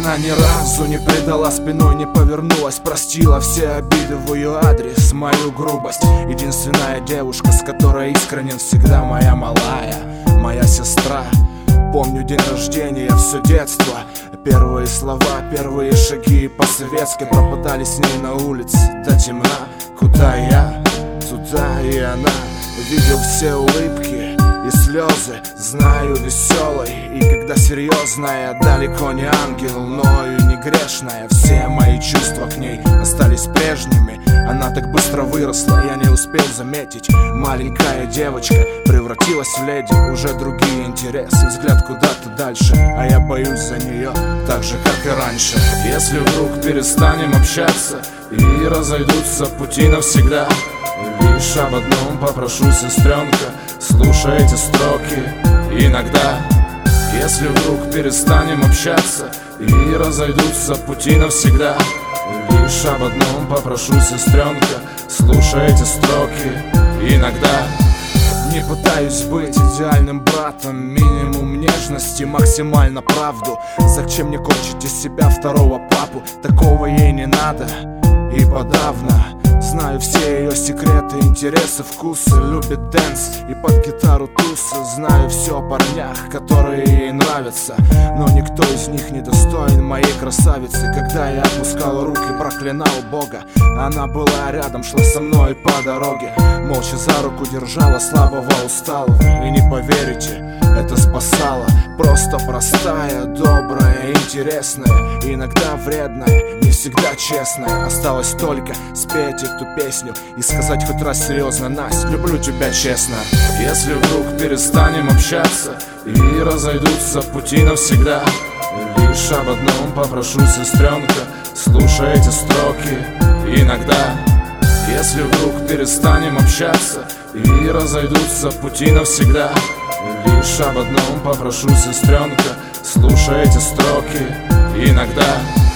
Она ни разу не предала, спиной не повернулась, простила все обиды в ее адрес, мою грубость. Единственная девушка, с которой искренен всегда моя малая, моя сестра. Помню день рождения, все детство, первые слова, первые шаги по-советски пропадали с ней на улице до темна. Куда я, туда и она. Видел все улыбки и слезы, знаю веселой. И когда серьезная, далеко не ангел, но и не грешная. Все мои чувства к ней остались прежними. Она так быстро выросла, я не успел заметить. Маленькая девочка превратилась в леди. Уже другие интересы, взгляд куда-то дальше, а я боюсь за нее, так же, как и раньше. Если вдруг перестанем общаться и разойдутся пути навсегда, лишь об одном попрошу, сестренка, слушай эти строки иногда. Если вдруг перестанем общаться и разойдутся пути навсегда, лишь об одном попрошу, сестренка, слушай эти строки иногда. Не пытаюсь быть идеальным братом, минимум нежности, максимально правду. Зачем мне корчить из себя второго папу? Такого ей не надо и подавно. Знаю все ее секреты, интересы, вкусы. Любит дэнс и под гитару тусы. Знаю все о парнях, которые ей нравятся, но никто из них не достоин моей красавицы. Когда я опускал руки, проклинал Бога, она была рядом, шла со мной по дороге, молча за руку держала слабого, усталого. И не поверите, это спасало. Просто простая, добрая, интересная, иногда вредная, не всегда честная. Осталось только спеть эту песню и сказать хоть раз серьезно: Настя, люблю тебя честно. Если вдруг перестанем общаться и разойдутся пути навсегда, лишь об одном попрошу, сестренка, слушай эти строки иногда. Если вдруг перестанем общаться и разойдутся пути навсегда, лишь об одном попрошу, сестренка, слушай эти строки иногда.